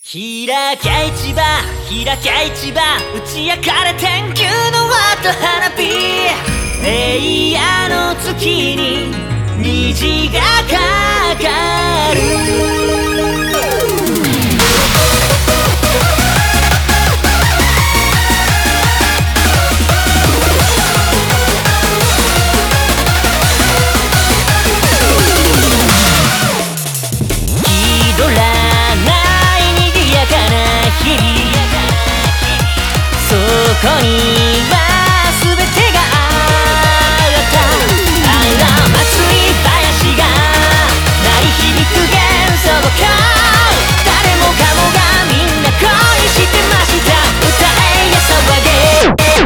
開け市場開け市場打ち焼かれ天球の輪と花火平野の月に虹がかかる気取らない賑やかな日々そこには全てがあったあら祭り林が鳴り響く幻想か誰もかもがみんな恋してました歌えや騒げ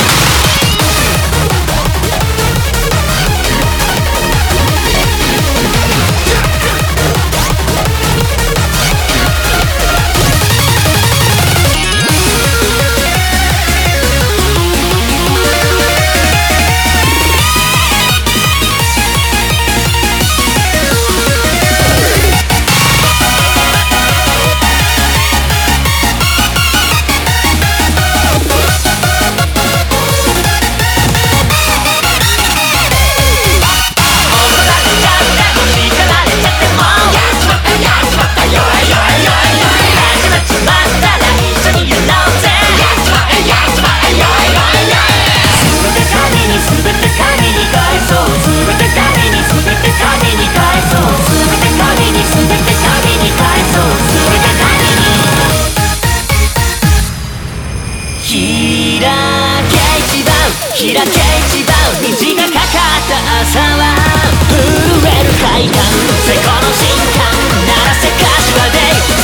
開け市場虹がかかった朝は震える快感セコの新刊鳴らせ柏で